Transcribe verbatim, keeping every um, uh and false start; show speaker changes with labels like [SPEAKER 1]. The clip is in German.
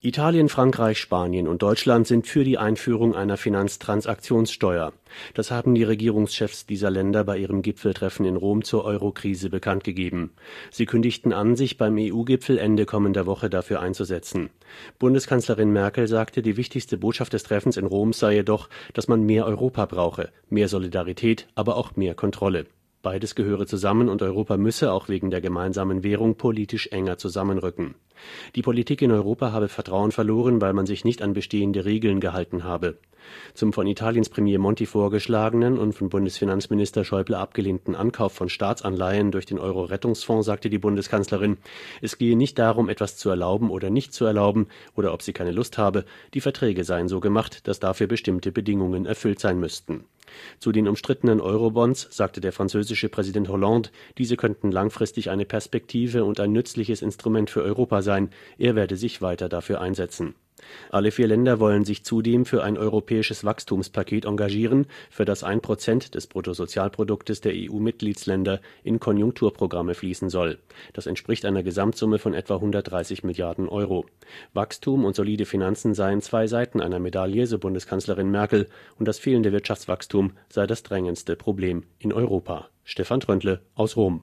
[SPEAKER 1] Italien, Frankreich, Spanien und Deutschland sind für die Einführung einer Finanztransaktionssteuer. Das haben die Regierungschefs dieser Länder bei ihrem Gipfeltreffen in Rom zur Euro-Krise bekannt gegeben. Sie kündigten an, sich beim E U-Gipfel Ende kommender Woche dafür einzusetzen. Bundeskanzlerin Merkel sagte, die wichtigste Botschaft des Treffens in Rom sei jedoch, dass man mehr Europa brauche, mehr Solidarität, aber auch mehr Kontrolle. Beides gehöre zusammen und Europa müsse auch wegen der gemeinsamen Währung politisch enger zusammenrücken. Die Politik in Europa habe Vertrauen verloren, weil man sich nicht an bestehende Regeln gehalten habe. Zum von Italiens Premier Monti vorgeschlagenen und von Bundesfinanzminister Schäuble abgelehnten Ankauf von Staatsanleihen durch den Euro-Rettungsfonds sagte die Bundeskanzlerin, es gehe nicht darum, etwas zu erlauben oder nicht zu erlauben oder ob sie keine Lust habe, die Verträge seien so gemacht, dass dafür bestimmte Bedingungen erfüllt sein müssten. Zu den umstrittenen Eurobonds sagte der französische Präsident Hollande, diese könnten langfristig eine Perspektive und ein nützliches Instrument für Europa sein. Er werde sich weiter dafür einsetzen. Alle vier Länder wollen sich zudem für ein europäisches Wachstumspaket engagieren, für das ein Prozent des Bruttosozialproduktes der E U-Mitgliedsländer in Konjunkturprogramme fließen soll. Das entspricht einer Gesamtsumme von etwa hundertdreißig Milliarden Euro. Wachstum und solide Finanzen seien zwei Seiten einer Medaille, so Bundeskanzlerin Merkel, und das fehlende Wirtschaftswachstum sei das drängendste Problem in Europa. Stefan Tröndle aus Rom.